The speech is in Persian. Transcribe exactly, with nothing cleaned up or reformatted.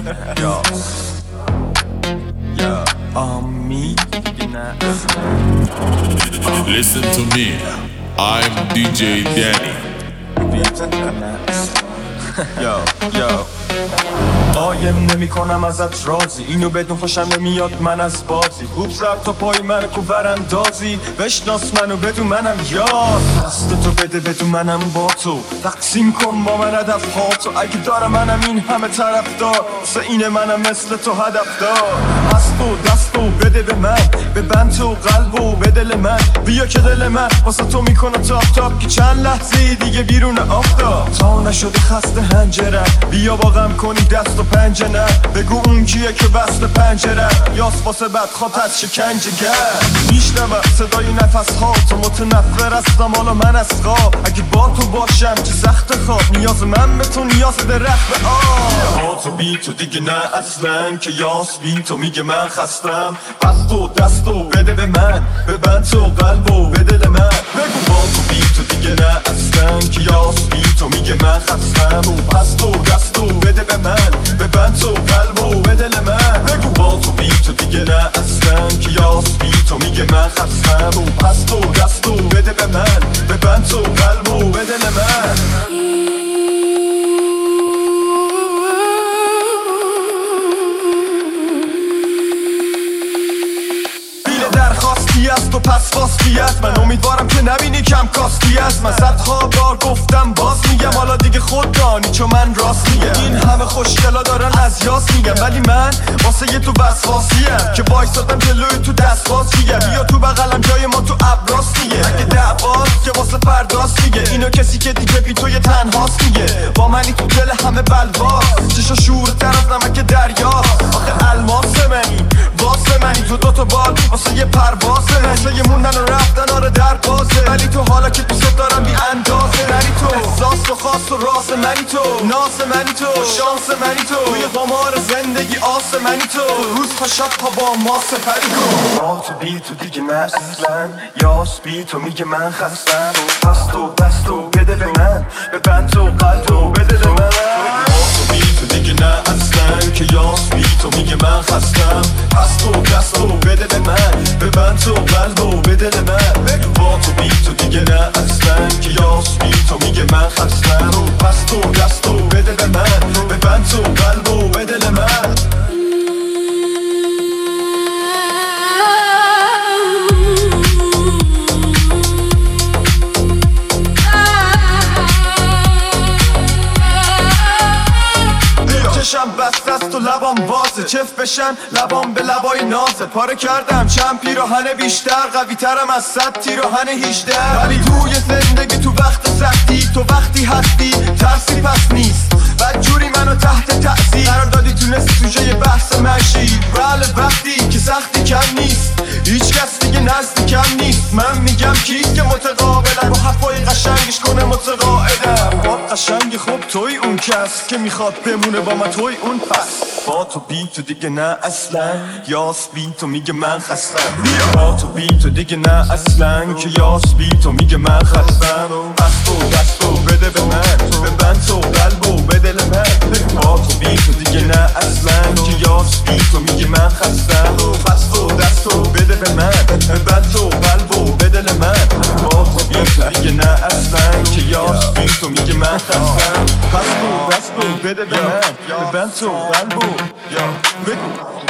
Yo, yo, on me. Listen to me, I'm دی جی Danny. Yo, yo قایم نمی کنم ازت رازی، اینو بدون خوشم نمیاد من از بازی. خوب زد تا پای من کو براندازی، بشناس منو بدون منم یار. دست تو بده بدون منم با تو، تقسیم کن با من هدف ها تو. اگه دارم منم این همه طرف دار، واسه اینه منم مثل تو هدف دار. از تو دستو بده به من، به بند تو قلب و به دل من. بیا که دل من واسه تو میکنه تاپ تاپ، که چند لحظه دیگه بیرون آفتاب. تا نشده خسته هنجرم، بیا با غم کنی دست و پنجه نه. بگو اون کیه که بست پنجره، یاس واسه بدخواد از شکنجه گر. میشنوم صدای نفس ها تو، متنفر هستم حالا من از خواب. اگه با تو باشم چه سخت خواب، نیاز من به تو نیاز درخت به آب. با تو بی تو دیگه نه اصلا، که یاس بی تو میگه من خستم. پس تو دستو بده به من، به بند تو قلب و به دل من. بگو با تو بی تو دیگه نه اصلا، که یاس بی تو میگه من خستم. پس تو دستو بده به من، به بند تو قلب و به دل من. بگو با تو بی تو دیگه نه اصلا، که یاس بی تو میگه من خستم. پس تو دستو بده به من، به بند تو قلب و به دل من. درخواستی از تو پس واسطی از من، امیدوارم که نبینی کم کاستی از من. صدها بار گفتم باز میگم، حالا دیگه خود دانی چون من راست میگم. این همه خوشگلا دارن از یاس میگم، ولی من واسه یه تو وسواسیم که وایسادم جلوی تو دست بازیه. بیا تو بغلم جای ما تو ابراس دیگه، اگه دعواست که واسه فرداست دیگه. اینو کسی که دیگه بی توی تنهاست میگه، با منی تو دل همه بلواس. چشا شورتر از نمک دریاست، آخه الماس منی واسه منی. تو دوتا بال واسه یه پروازه، مثل یه موندن و رفتن آره در بازه. ولی تو حالا که دوست دارم بی اندازه، نری تو احساس و خاص و راس منی تو، ناس منی تو، شانس منی تو. توی قمار زندگی آس منی تو، روز تا شب پا با ما سپری کن. با تو بی تو دیگه نه اصلا، یاس بی تو میگه من خستم. پس تو دستو بده به من، به بند تو قلب و به دل من. با تو بی تو دیگه نه اصلا، که یاس بی تو میگه من خستم. پس تو دستو بده به من، به بند تو قلب و به دل من. بگو با تو بی تو دیگه نه اصلا، که یاس بی تو میگه من خستم. پس تو دستو بده به من، به بند تو قلب و به دل من. چشم بست است و لبام بازه، چف بشن لبام به لبای نازه. پاره کردم چند پیراهن بیشتر، قوی ترم از صد تیراهن هیجده. ولی توی زندگی تو وقت سختی، تو وقتی هستی ترسی پس نیست. بدجوری منو تحت تأثیر قرار دادی، تونستی توشه یه بحث مشی. بله وقتی که سختی کم نیست، هیچ کس دیگه نزدیکم نیست. من میگم کیست که متقابلن، با حرفای قشنگش کنه متقاعدم. با قشنگ خوب توی اون کس که میخواد بمونه با من توی اون پس. با تو بی تو دیگه نه اصلا، یاس بی تو میگه من خستم. با تو بی تو دیگه نه اصلا، که یاس بی تو میگه من خستم. پس تو دستو بده به من، به بند تو قلب و به دل من. با تو بی تو دیگه نه اصلا، که یاس بی تو میگه من خستم. پس تو دستو بده به من، به بند تو قلب و به دل من. با تو بی تو دیگه نه اصلا، که یاس بی تو میگه من خستم. پس تو دستو بده به من، به بند تو قلب و